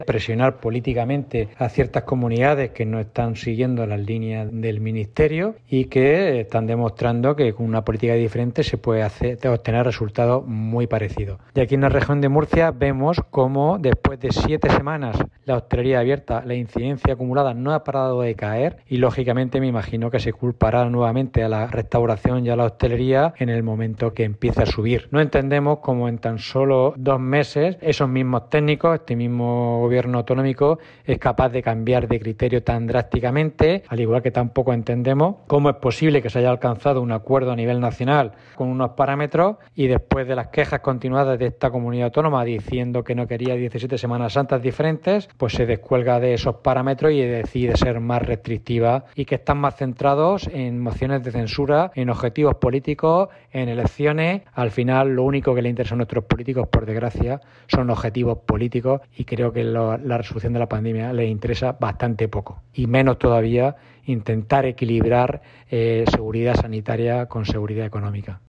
presionar políticamente a ciertas comunidades que no están siguiendo las líneas del Ministerio y que están demostrando que con una política diferente se puede obtener resultados muy parecidos. Y aquí en la región de Murcia vemos cómo después de 7 semanas la hostelería abierta, la incidencia acumulada no ha parado de caer y lógicamente me imagino que se culpará nuevamente a la restauración y a la hostelería en el momento que empiece a subir. No entendemos cómo en tan solo 2 meses esos mismos técnicos, este mismo gobierno autonómico es capaz de cambiar de criterio tan drásticamente, al igual que tampoco entendemos cómo es posible que se haya alcanzado un acuerdo a nivel nacional con unos parámetros y después de las quejas continuadas de esta comunidad autónoma diciendo que no quería 17 Semanas Santas diferentes, pues se descuelga de esos parámetros y decide ser más restrictiva y que están más centrados en mociones de censura, en objetivos políticos, en elecciones. Al final lo único que le interesa a nuestros políticos, por desgracia, son objetivos políticos y creo que la resolución de la pandemia les interesa bastante poco y menos todavía intentar equilibrar seguridad sanitaria con seguridad económica.